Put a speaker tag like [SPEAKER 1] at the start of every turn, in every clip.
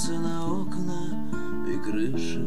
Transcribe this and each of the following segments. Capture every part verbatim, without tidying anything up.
[SPEAKER 1] Смотрится на окна и крыши.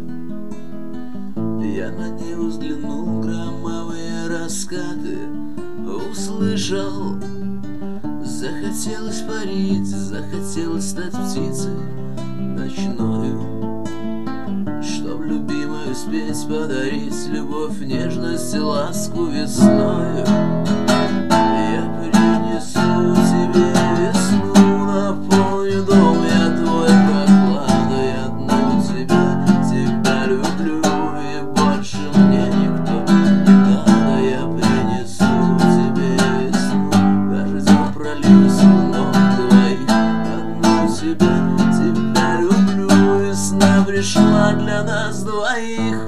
[SPEAKER 1] Я на небо взглянул, громовые раскаты услышал. Захотелось парить, захотелось стать птицей ночною, чтоб любимую спеть, подарить любовь, нежность и ласку весною. Я принесу тебе весну, наполню дом я твой прохладой, одну тебя, тебя люблю, и больше мне никто не надо. Я принесу тебе весну, дождем прольюсь у ног твоих, одну тебя, тебя люблю. Весна пришла для нас двоих,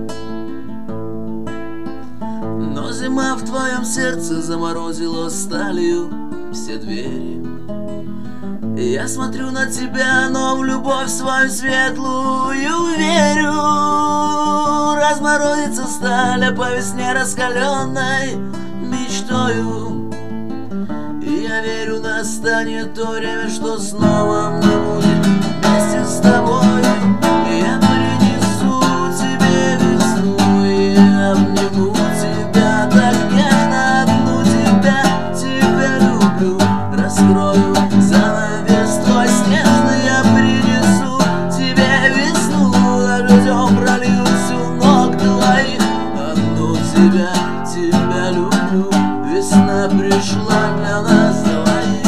[SPEAKER 1] но зима в твоем сердце заморозила сталью все двери. Я смотрю на тебя, но в любовь свою светлую верю. Разморозится сталь, а по весне раскаленной мечтою. И я верю, настанет то время, что снова мы будем вместе с тобой. Я принесу тебе весну и обниму тебя так нежно, одну тебя, тебя люблю. Раскрою занавес твой снежный, я принесу тебе весну, дождем прольюсь у ног твоих, одну тебя, тебя люблю. Весна пришла для нас двоих.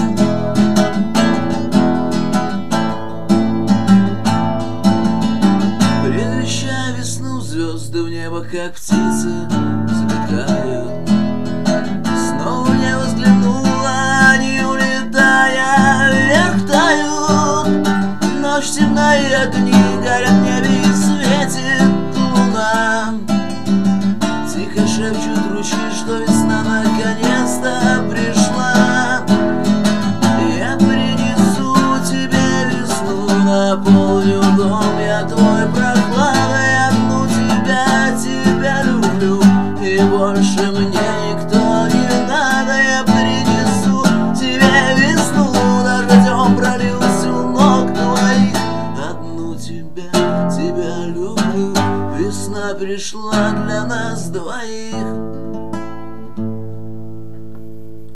[SPEAKER 1] Предвещая весну, звезды в небо, как птицы, взлетают. Снова в небо взглянула, они, улетая вверх, тают. Ночь темна и огни горят в небе, и светит луна. Тихо шепчут ручьи, что весна наконец-то пришла. Я принесу тебе весну, наполню дом я твой прохладой, одну тебя, тебя люблю, и больше мне никто не надо. Я принесу тебе весну, дождем прольюсь у ног твоих, одну тебя, тебя люблю. Весна пришла для нас двоих.